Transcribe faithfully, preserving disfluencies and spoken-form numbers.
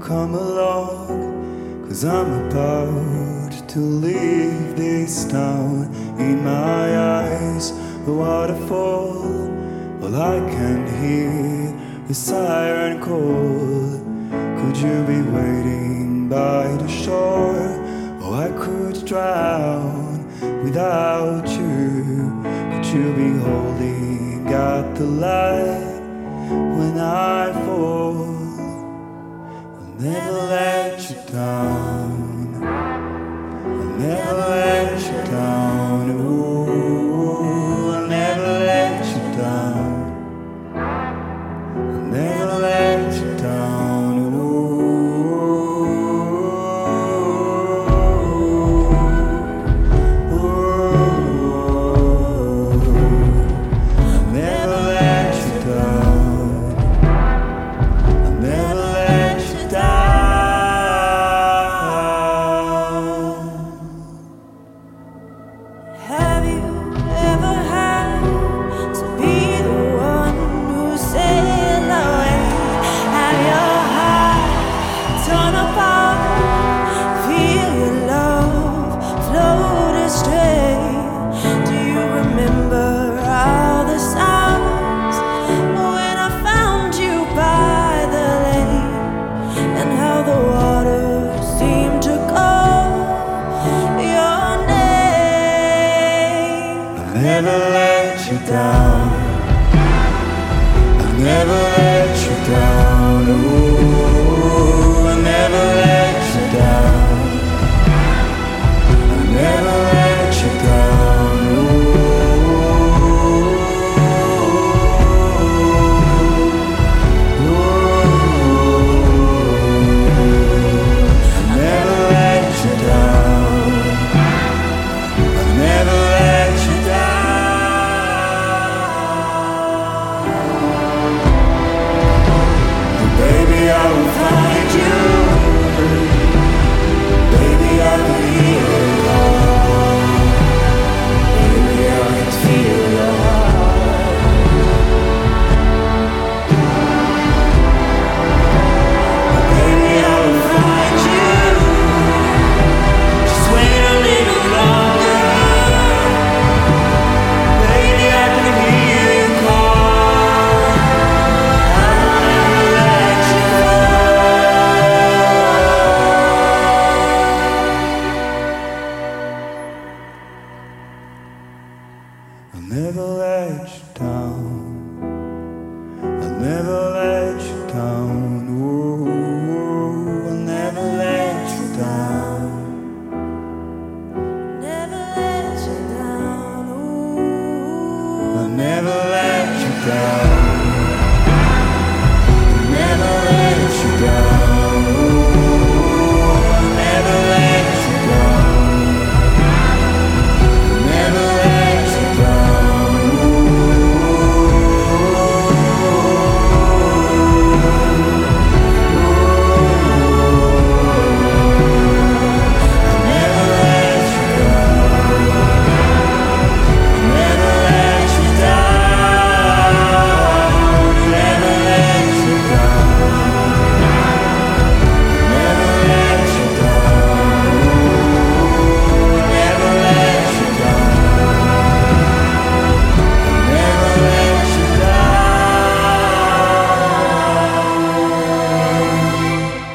come along, 'cause I'm about to leave this town. In my eyes, the waterfall, all I can hear is siren call. Could you be waiting by the shore? Oh, I could drown without you. Could you be holding at the light when I fall? I'll never let you down. I'll never let you down. Ooh, I'll never let you down. I'll never let you down. Never let you down. I'll never let you down. Ooh, I'll never let you down. I'll never let you down. Ooh, ooh, I'll never let you down. I'll never let you down. Baby, I will find you. Baby, I can hear your heart. Baby, I can feel your heart. Baby, I will find you. Just wait a little longer. Baby, I can hear you call. I'll never let you down. I'll never